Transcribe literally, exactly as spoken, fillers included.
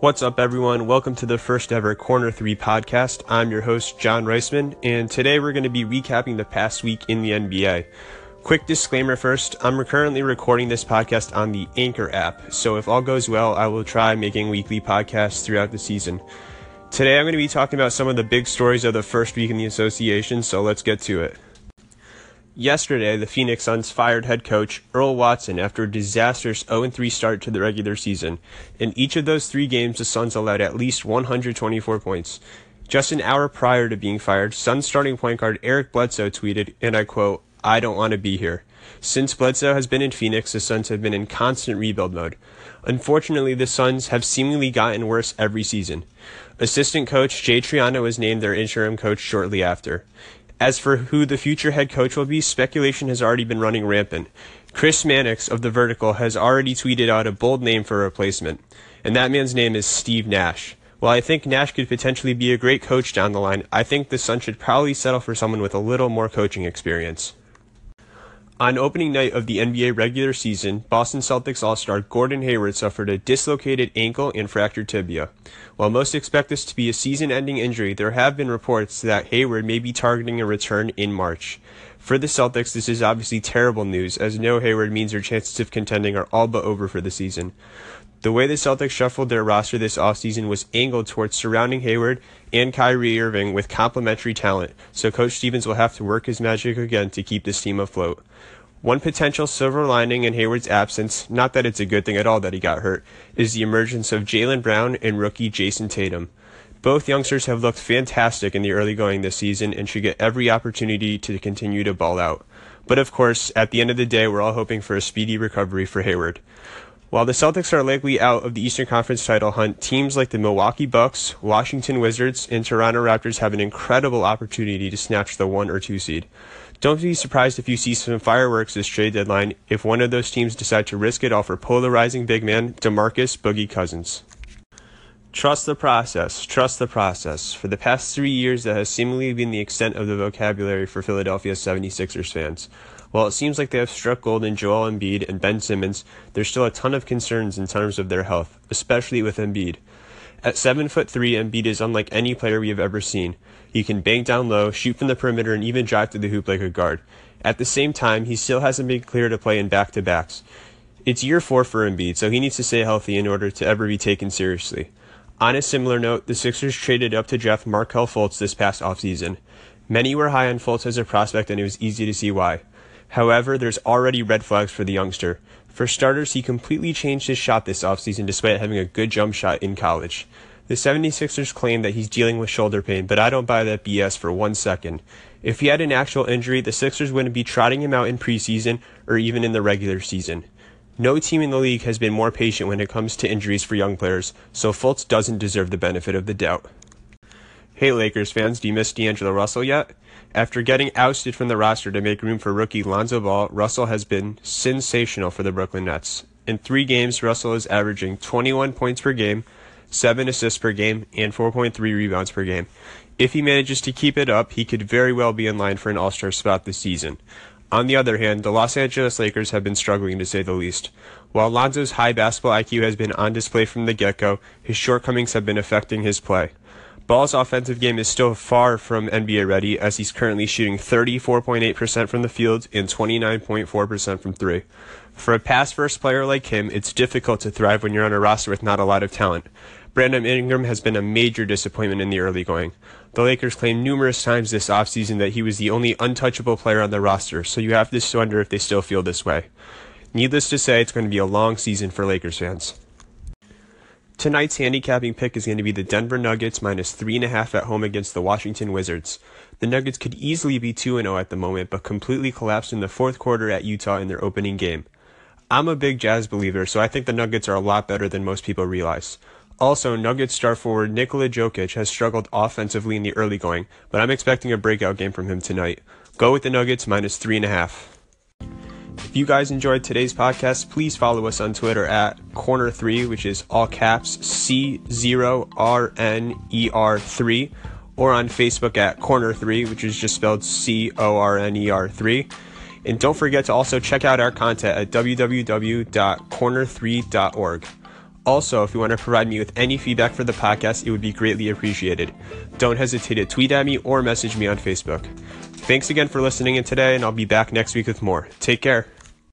What's up, everyone? Welcome to the first ever Corner three podcast. I'm your host, John Reisman, and today we're going to be recapping the past week in the N B A. Quick disclaimer first, I'm currently recording this podcast on the Anchor app, so if all goes well, I will try making weekly podcasts throughout the season. Today I'm going to be talking about some of the big stories of the first week in the association, so let's get to it. Yesterday, the Phoenix Suns fired head coach Earl Watson after a disastrous oh and three start to the regular season. In each of those three games, the Suns allowed at least one hundred twenty-four points. Just an hour prior to being fired, Suns starting point guard Eric Bledsoe tweeted, and I quote, "I don't want to be here." Since Bledsoe has been in Phoenix, the Suns have been in constant rebuild mode. Unfortunately, the Suns have seemingly gotten worse every season. Assistant coach Jay Triano was named their interim coach shortly after. As for who the future head coach will be, speculation has already been running rampant. Chris Mannix of The Vertical has already tweeted out a bold name for a replacement, and that man's name is Steve Nash. While I think Nash could potentially be a great coach down the line, I think the Suns should probably settle for someone with a little more coaching experience. On opening night of the N B A regular season, Boston Celtics All-Star Gordon Hayward suffered a dislocated ankle and fractured tibia. While most expect this to be a season-ending injury, there have been reports that Hayward may be targeting a return in March. For the Celtics, this is obviously terrible news, as no Hayward means their chances of contending are all but over for the season. The way the Celtics shuffled their roster this offseason was angled towards surrounding Hayward and Kyrie Irving with complementary talent, so Coach Stevens will have to work his magic again to keep this team afloat. One potential silver lining in Hayward's absence, not that it's a good thing at all that he got hurt, is the emergence of Jaylen Brown and rookie Jason Tatum. Both youngsters have looked fantastic in the early going this season and should get every opportunity to continue to ball out. But of course, at the end of the day, we're all hoping for a speedy recovery for Hayward. While the Celtics are likely out of the Eastern Conference title hunt, teams like the Milwaukee Bucks, Washington Wizards, and Toronto Raptors have an incredible opportunity to snatch the one or two seed. Don't be surprised if you see some fireworks this trade deadline if one of those teams decide to risk it all for polarizing big man DeMarcus Boogie Cousins. Trust the process. Trust the process. For the past three years, that has seemingly been the extent of the vocabulary for Philadelphia seventy-sixers fans. While it seems like they have struck gold in Joel Embiid and Ben Simmons, there's still a ton of concerns in terms of their health, especially with Embiid. At seven foot three, Embiid is unlike any player we have ever seen. He can bang down low, shoot from the perimeter, and even drive to the hoop like a guard. At the same time, he still hasn't been clear to play in back-to-backs. It's year four for Embiid, so he needs to stay healthy in order to ever be taken seriously. On a similar note, the Sixers traded up to draft Markelle Fultz this past offseason. Many were high on Fultz as a prospect, and it was easy to see why. However, there's already red flags for the youngster. For starters, he completely changed his shot this offseason despite having a good jump shot in college. The seventy-sixers claim that he's dealing with shoulder pain, but I don't buy that B S for one second. If he had an actual injury, the Sixers wouldn't be trotting him out in preseason or even in the regular season. No team in the league has been more patient when it comes to injuries for young players, so Fultz doesn't deserve the benefit of the doubt. Hey Lakers fans, do you miss D'Angelo Russell yet? After getting ousted from the roster to make room for rookie Lonzo Ball, Russell has been sensational for the Brooklyn Nets. In three games, Russell is averaging twenty-one points per game, seven assists per game, and four point three rebounds per game. If he manages to keep it up, he could very well be in line for an all-star spot this season. On the other hand, the Los Angeles Lakers have been struggling to say the least. While Lonzo's high basketball I Q has been on display from the get-go, his shortcomings have been affecting his play. Ball's offensive game is still far from N B A ready, as he's currently shooting thirty-four point eight percent from the field and twenty-nine point four percent from three. For a pass-first player like him, it's difficult to thrive when you're on a roster with not a lot of talent. Brandon Ingram has been a major disappointment in the early going. The Lakers claimed numerous times this offseason that he was the only untouchable player on the roster, so you have to wonder if they still feel this way. Needless to say, it's going to be a long season for Lakers fans. Tonight's handicapping pick is going to be the Denver Nuggets minus three and a half at home against the Washington Wizards. The Nuggets could easily be two and oh at the moment, but completely collapsed in the fourth quarter at Utah in their opening game. I'm a big Jazz believer, so I think the Nuggets are a lot better than most people realize. Also, Nuggets star forward Nikola Jokic has struggled offensively in the early going, but I'm expecting a breakout game from him tonight. Go with the Nuggets minus three and a half. If you guys enjoyed today's podcast, please follow us on Twitter at Corner three, which is all caps C zero R N E R three, or on Facebook at Corner three, which is just spelled C O R N E R three. And don't forget to also check out our content at w w w dot corner three dot org. Also, if you want to provide me with any feedback for the podcast, it would be greatly appreciated. Don't hesitate to tweet at me or message me on Facebook. Thanks again for listening in today, and I'll be back next week with more. Take care.